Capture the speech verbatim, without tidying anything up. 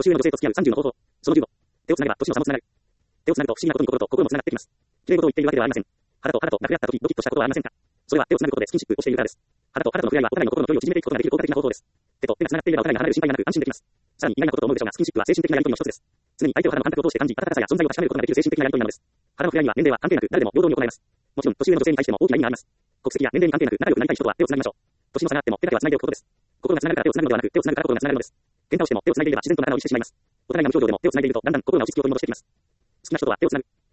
年上の女性と付き合うさんじゅうの方法。そのじゅうご。手をつなげば年の差もつながる。手をつなぐと不思議なことに心と心もつながってきます。綺麗事を言っているわけではありません。肌と肌と殴り合った時ドキッとしたことはありませんか？それは手をつなぐことでスキンシップをしているからです。肌と肌との触れ合いはお互いの心の距離を縮めていくことができる効果的な方法です。手と手がつながっていればお互いが離れる心配がなく安心できます。さらに意外なことと思うでしょうが、スキンシップは精神的なやり取りの一つです。常に相手を肌の感覚を通して感じ、温かさや存在を確かめることができる精神的なやり取りなのです。肌の触れ合いには年齢は関係なく誰でも平等に行えます。もちろん年上の女性に対しても大きな意味があります。国籍や年齢に関係なく仲良くなりたい人は手をつなぎましょう。年の差があっても手だけはつないでおくことです。心がつながるから手をつなぐのではなく、手をつなぐから心がつながるのです。喧嘩をしても手をつないでいれば自然と仲直りしてしまいます。お互いが無表情でも手をつないでいるとだんだん心が落ち着きを取り戻してきます。好きな人とは手をつなぐ。